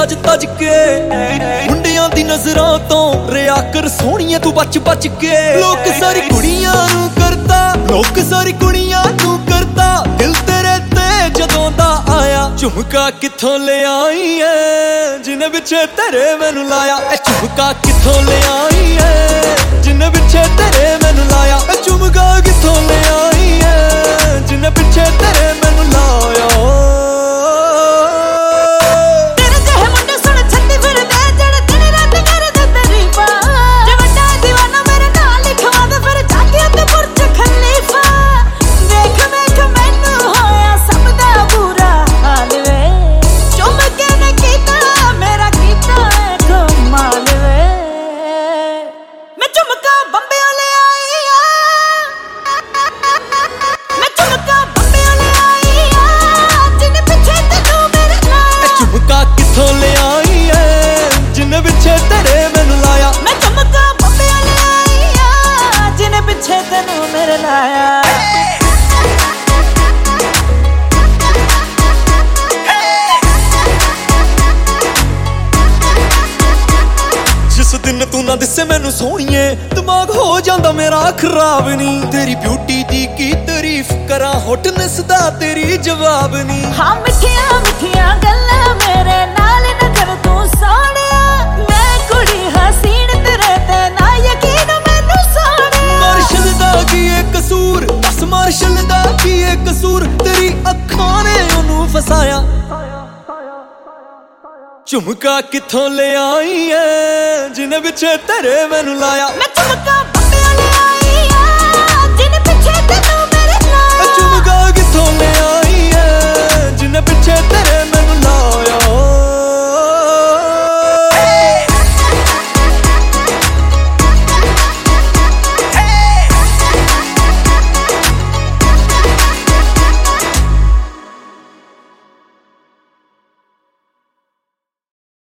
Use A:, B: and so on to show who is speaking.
A: ਸਜ ਤਜ ਕੇ ਮੁੰਡਿਆਂ ਦੀ ਨਜ਼ਰਾਂ ਤੋਂ ਰਿਆ ਕਰ ਸੋਹਣੀਏ ਤੂੰ ਬਚ ਬਚ ਕੇ ਲੋਕ ਸਾਰੀ ਕੁੜੀਆਂ ਨੂੰ ਕਰਦਾ ਲੋਕ ਸਾਰੀ ਕੁੜੀਆਂ ਨੂੰ ਕਰਦਾ ਦਿਲ ਤੇਰੇ ਤੇ ਜਦੋਂ ਦਾ ਆਇਆ ਝੁਮਕਾ ਕਿੱਥੋਂ ਲਿਆਈ ਐ ਜਿਨੇ ਪਿੱਛੇ ਤੇਰੇ ਮੈਨੂੰ ਲਾਇਆ ਇਹ ਝੁਮਕਾ ਕਿੱਥੋਂ ਲਿਆਈ ਐ ਜਿਨੇ ਪਿੱਛੇ ਤੇਰੇ ਮੈਨੂੰ ਲਾਇਆ ਇਹ ਝੁਮਕਾ ਕਿੱਥੋਂ ਲਿਆਈ ਐ ਜਿਨੇ ਪਿੱਛੇ ਤੇਰੇ ਮੈਨੂੰ ਲਾਇਆ ਕਿੱਥੋਂ ਲਿਆਈ ਐ ਜਿਨੇ ਪਿੱਛੇ ਤੇਰੇ ਮੈਨੂੰ ਲਾਇਆ
B: ਮੈਂ ਝੁਮਕਾ ਬੰਬਿਆਂ ਲਿਆਈ ਆ ਜਿਨੇ ਪਿੱਛੇ ਤੈਨੂੰ ਮੇਰੇ ਲਾਇਆ
A: ਜਿਸ ਦਿਨ ਤੂੰ ਨਾ ਦਿਸੇ ਮੈਨੂੰ ਸੋਹਣੀਏ ਦਿਮਾਗ ਹੋ ਜਾਂਦਾ ਮੇਰਾ ਖਰਾਬ ਨੀ ਤੇਰੀ ਬਿਊਟੀ ਦੀ ਕੀ ਤਾਰੀਫ ਕਰਾਂ ਹੋਟਨੈਸ ਦਾ ਤੇਰੀ ਜਵਾਬ ਨੀ
B: ਹਾਂ ਮਿੱਠੀਆਂ ਮਿੱਠੀਆਂ ਗੱਲਾਂ ਮੇਰੇ ਨਾਲ ਨਾ ਕਰ ਤੂੰ ਸੋਹਣਿਆ ਮੈਂ ਕੁੜੀ ਹਸੀਨ ਤੇਰੇ ਤੇ ਨਾ ਯਕੀਨ ਮੈਨੂੰ ਸੋਹਣਿਆ
A: ਮਾਰਸ਼ਲ ਦਾ ਕੀ ਏ ਕਸੂਰ ਬਸ ਮਾਰਸ਼ਲ ਦਾ ਕੀ ਏ ਕਸੂਰ ਤੇਰੀ ਅੱਖਾਂ ਨੇ ਉਹਨੂੰ ਫਸਾਇਆ ਝੁਮਕਾ ਕਿੱਥੋਂ ਲਿਆਈ ਐ ਜਿਨੇ ਪਿੱਛੇ ਤੇਰੇ ਮੈਨੂੰ ਲਾਇਆ
B: ਮੈਂ ਝੁਮਕਾ